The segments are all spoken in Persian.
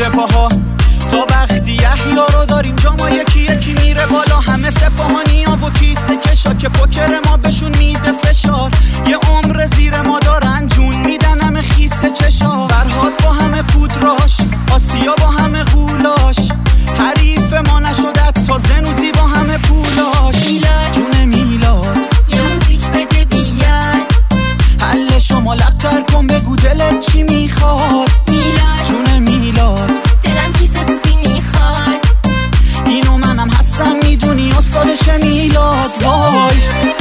گیره پاها. تا وقتی احیا رو داریم جا ما یکی یکی میره بالا. همه سپاهانی ها و کیسه کشا که پوکر ما بهشون میده فشار. یه عمر زیر ما دارن جون میدن همه خیسه چشا. فرهاد با همه پودراش، آسیا با همه غولاش، حریف ما نشدت تا زنوزی با همه پولاش. میلاد جون میلاد یه موزیک بده بیاد. حل شما لبتر کن بگو دلت چی میخواد. میلاد جون میلاد دلم کیسه سی میخواد. اینو منم هستم میدونی استادش میلاد. وای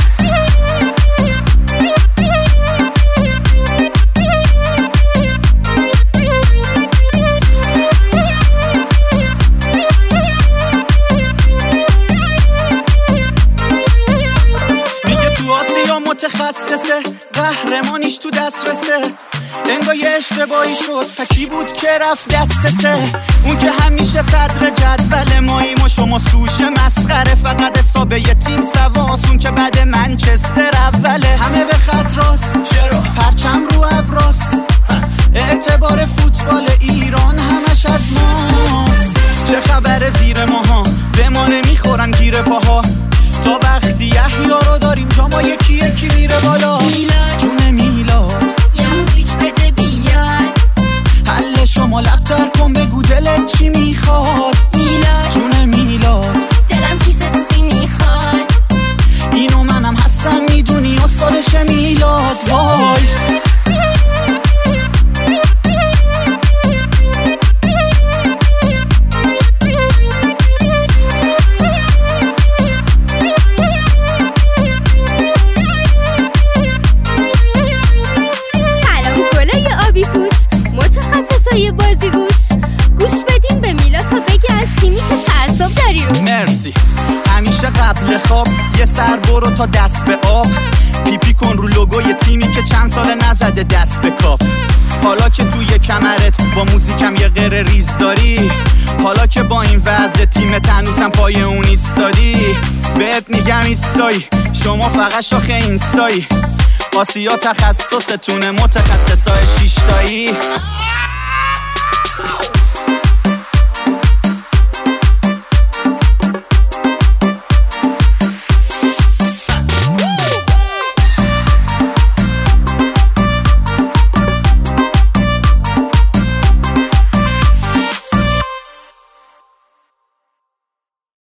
میگه تو آسیا متخصصه، قهرمانیش تو دسترسه. انگار یه اشتباهی شد فکی بود که رفت دستسه. اون که همیشه صدر جدول ماییم و شما سوشه مسخره. فقط حسابه یه تیم سواس، اون که بعد منچستر اوله. همه به خط راست، چرا پرچم رو ابراس. اعتبار فوتبال ایران همش از ماست. چه خبر زیر ماها به ما نمیخورن گیره پاها. تا وقتی احیا رو داریم جا ما یکی یکی میره بالا. میلاد جون میلاد یه موزیک بده بیاد. حل شما لبتر کن بگو دلت چی میخواد. میلاد جون میلاد دلم کیسه سی میخواد. اینو منم هستم میدونی استادش میلاد. وای سلام گلای آبی پوش، متخصصای بازی گوش بدین به میلاد تا بگه از تیمی که تعصب داری رو. مرسی. همیشه قبل خواب یه سر برو تا دست به آب. پیپی کن رو لوگوی تیمی که چند سال نزده دست به کاپ. حالا که توی کمرت با موزیکم یه غیر ریز داری. حالا که با این وضع تیمت هنوزم پای اون ایستادی. بهت میگم ایستایی، شما فقط شاخه اینستایی. آسیا تخصصتونه، متخصصای شیشتایی.